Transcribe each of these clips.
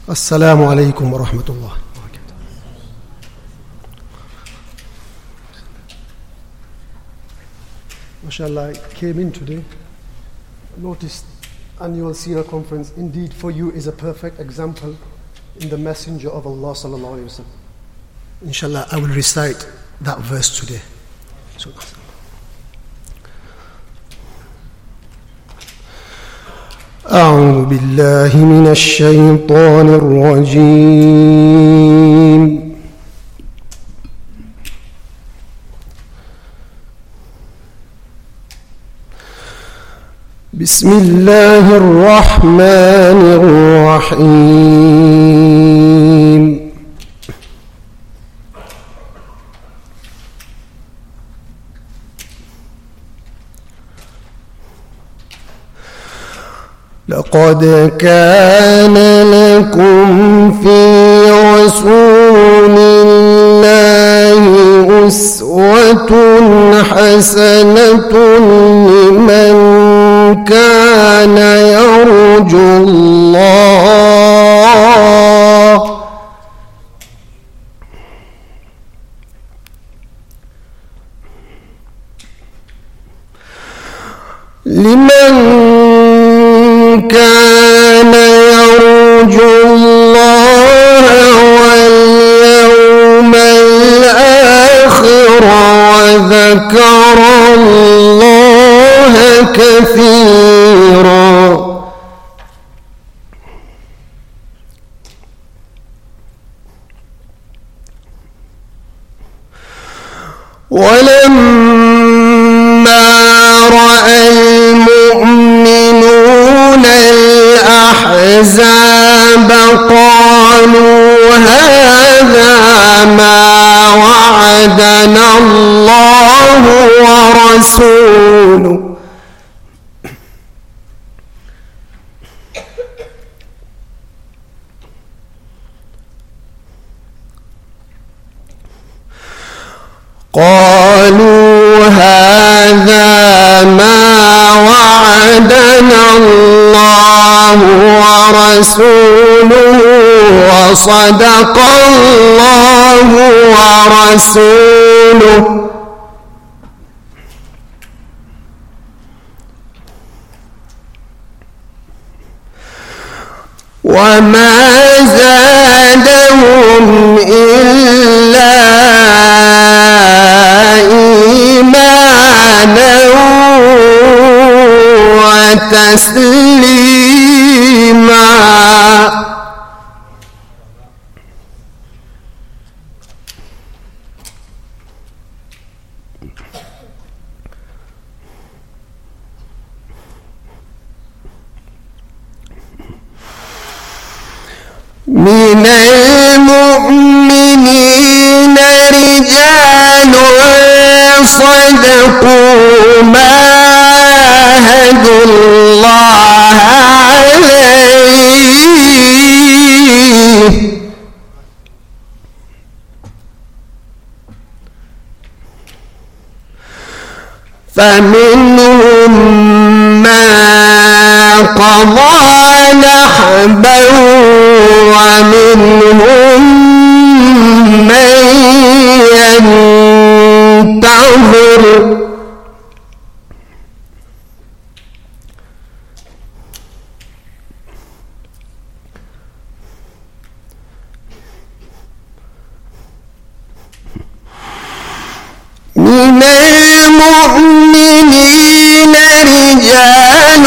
السلام عليكم ورحمة الله وبركاته. MashaAllah, I came in today, noticed annual Seerah conference indeed for you is a perfect example in the messenger of Allah sallallahu alayhi wa sallam. Inshallah, I will recite that verse today. So, أعوذ بالله من الشيطان الرجيم. بسم الله الرحمن الرحيم. لقد كان لكم في رسول الله أسوة حسنة لمن كان يرجو الله كان يرجو الله واليوم الآخر وذكر الله كثيرا. ولما رأى المؤمنون الأحزاب قالوا هذا ما وعدنا الله ورسوله قالوا هذا ما وعدنا الله ورسوله وصدق الله ورسوله وما زادهم إلا إيمانا وتسليما. من المؤمنين رجال صدقوا ما عاهدوا الله عليه فمنهم من قضى نحبه ومنهم من ينتظر من المؤمنين رجال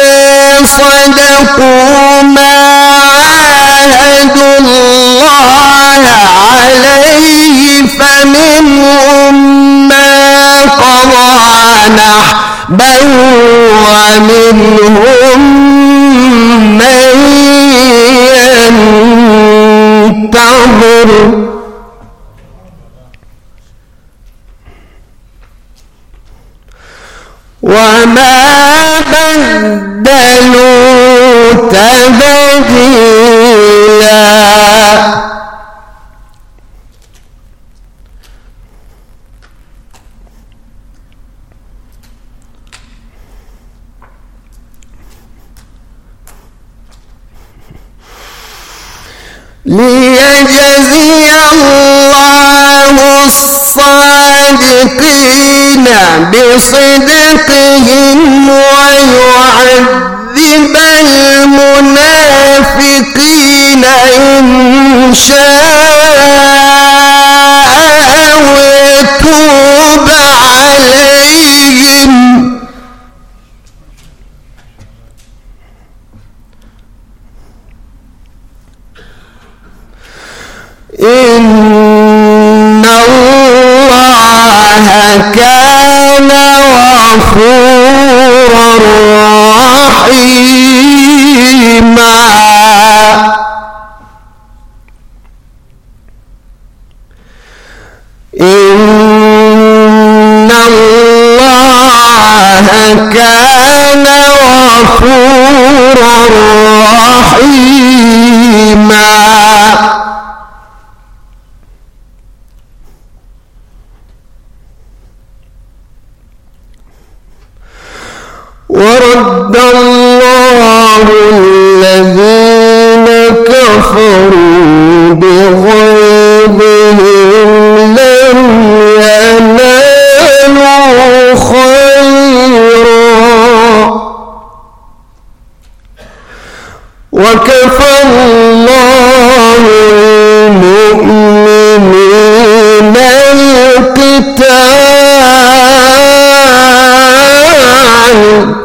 صدقوا ما عاهدوا الله عليه فمنهم من قضى نحبه ومنهم من ينتظر وما بدلوا تبديلا. ليجزي الله الصادقين بصدقهم ويعذب المنافقين إن شاء ويتوب عليهم إن الله كان غفورا رحيما إن الله كان غفورا رحيما ورد الله الذين كفروا بغيظهم لم ينالوا خيرا وكفى الله المؤمنين القتال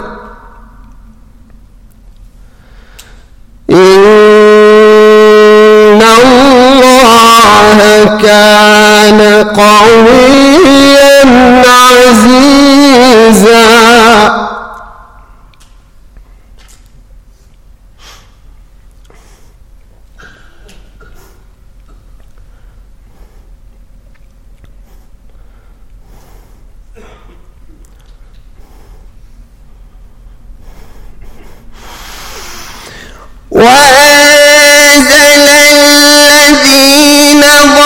إن الله كان قويا عزيزا وأنزل الذين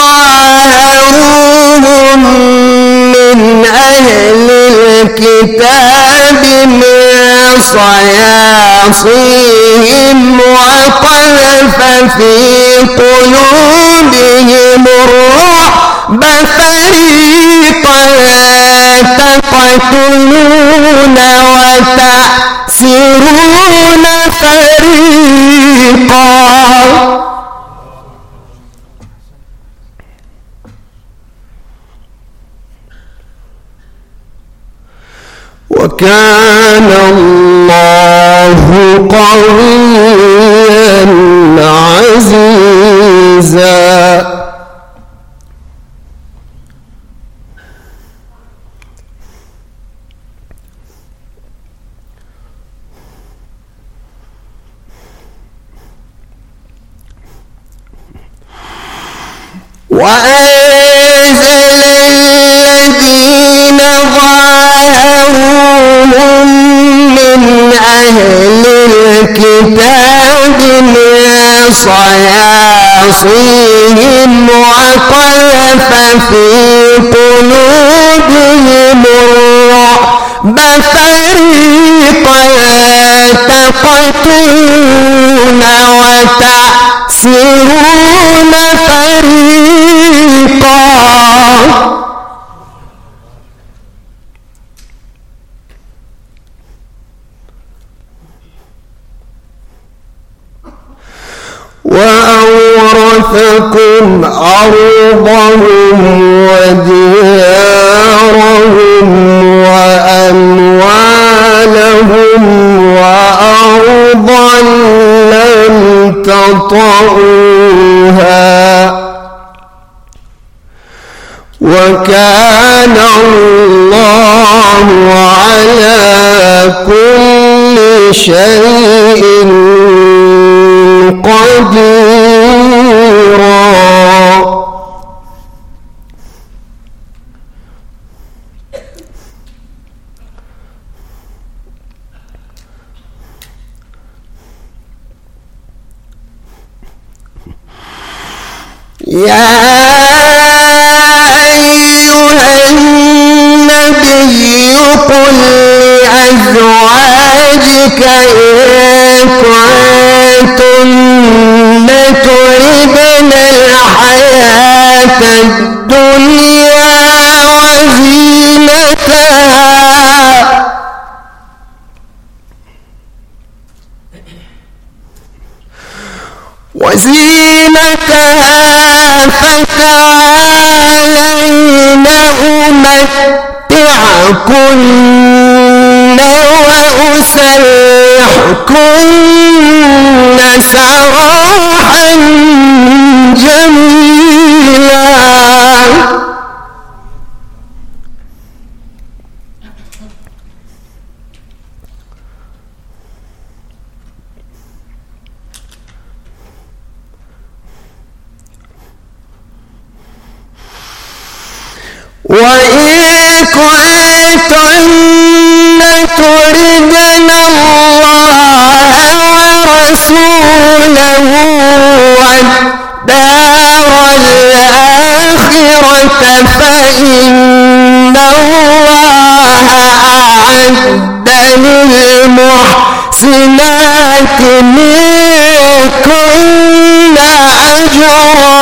ظاهروهم من أهل الكتاب من صياصيهم وقذف في قلوبهم الرعب فريقا تقتلون وتأسرون فريقا وكان الله قويا عزيزا وأنزل الذين ظاهروهم من أهل الكتاب من صياصيهم وقذف في قلوبهم الرعب فريقا تقتلون وتأسرون فريقا وأورثكم أرضهم وديارهم وأموالهم وأرضا لم تطئوها وكان الله على كل شيء قديرا يا أيها النبي قل لأزواجك إن كنتن تردن الدنيا وزينتها فتعالين أمتعكن وأسرحكن سراحا جميلا. وإن كنتن تردن الله ورسوله والدار الآخرة فإن الله أعد للمحسنات منكن أجرا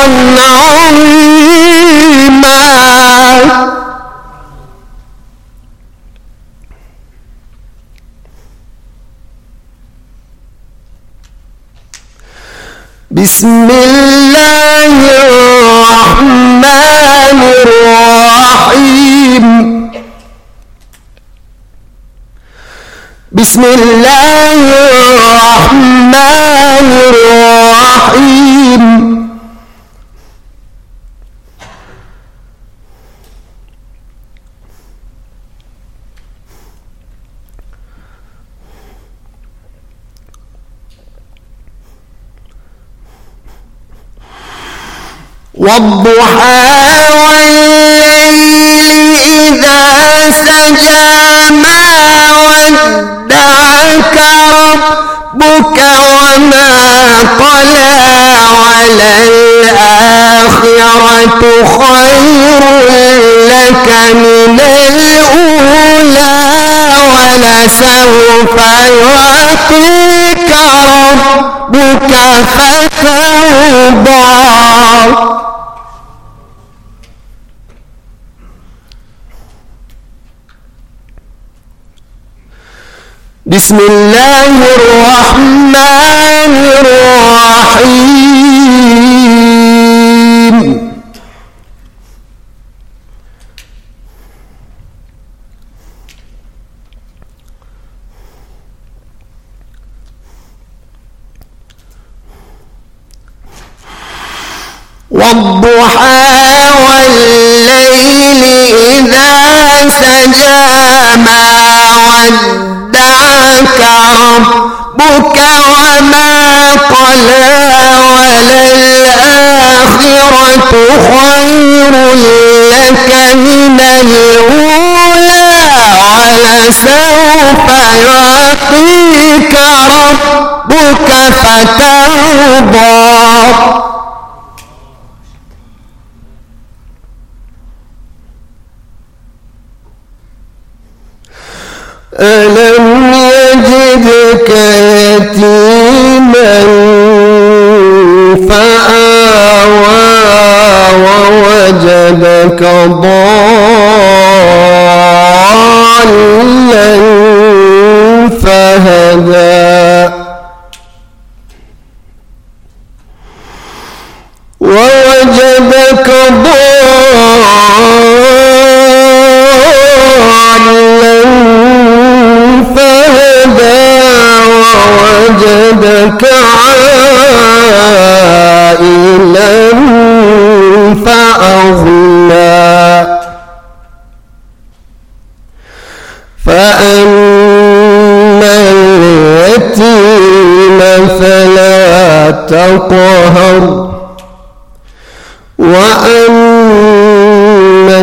عظيما. بسم الله الرحمن الرحيم. بسم الله الرحمن الرحيم. والضحى والليل إذا سجى ما ودعك ربك وما قلى وللآخرة خير لك من الأولى ولسوف يعطيك ربك فترضى. بسم الله الرحمن الرحيم. والضحى والليل إذا سجى ما ودعك ربك وما قلى وللآخرة خير لك من الأولى ولسوف يعطيك ربك فترضى. ألم يجدك يتيما فآوى ووجدك ضالا فهدى ووجدك ووجدك عائلا فأغنى فأما اليتيم فلا تقهر وأما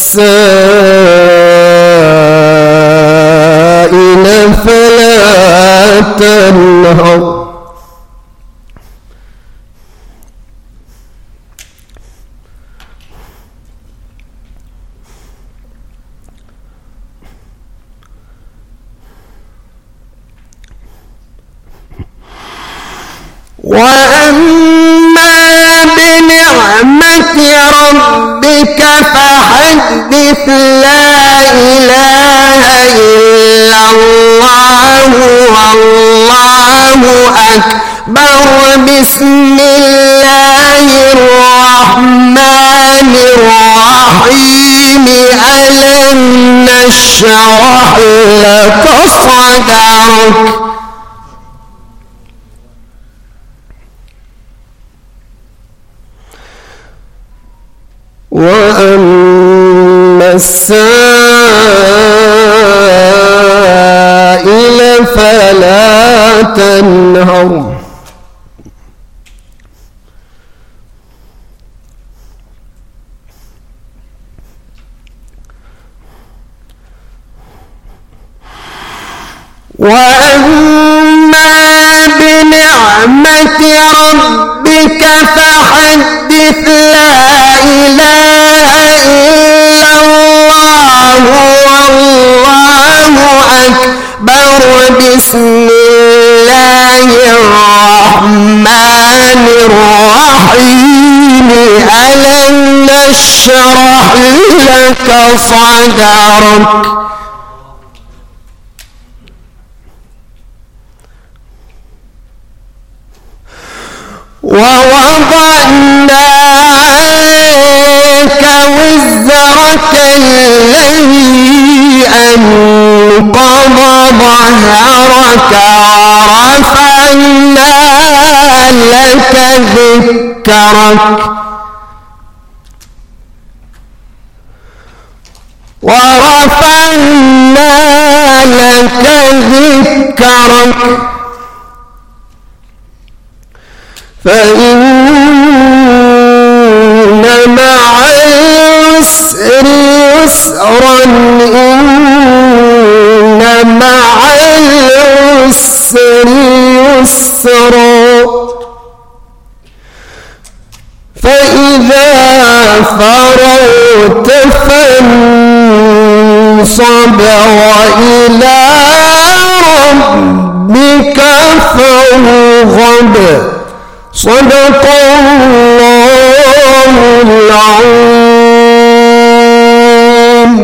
السائل فلا تنهر. وأما بنعمة ربك فحدث لا إله إلا الله والله أكبر بسم الله الرحمن الرحيم ألم نشرح لك صدرك وأما السائل فلا تنهر وأما بنعمة ربك فحدث لا إله إلا الله والله أكبر بسم الله الرحمن الرحيم ألم نشرح لك صدرك ووضعنا عنك وزرك الذي أنقض ظهرك ورفعنا لك ذكرك فإن مع العسر يسرا إن مع العسر يسرا فإذا فرغت فانصب وإلى ربك فارغب صدق الله العظيم.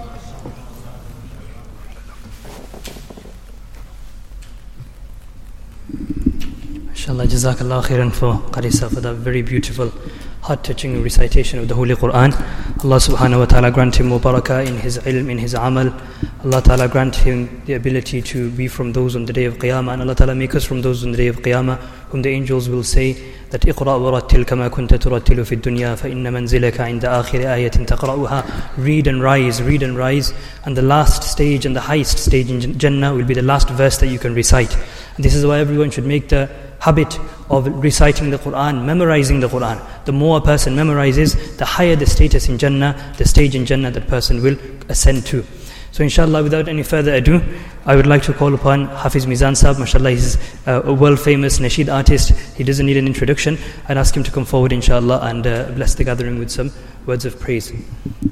Inshallah, Jazakallah khairan for Qarisa for that very beautiful, heart-touching recitation of the Holy Quran. Allah subhanahu wa ta'ala grant him mubarakah in his ilm, in his amal. Allah ta'ala grant him the ability to be from those on the day of Qiyamah, and Allah ta'ala make us from those on the day of Qiyamah whom the angels will say that اقرأ ورتل كما كنت ترتل في الدنيا فإن منزلك عند آخر آية تقرأها. Read and rise, and the last stage and the highest stage in Jannah will be the last verse that you can recite. And this is why everyone should make the habit of reciting the Quran, memorizing the Quran. The more a person memorizes, the higher the status in Jannah, the stage in Jannah that person will ascend to. So inshallah, without any further ado, I would like to call upon Hafiz Mizan Sahib. MashaAllah, he's a world-famous nasheed artist. He doesn't need an introduction. I'd ask him to come forward inshallah and bless the gathering with some words of praise.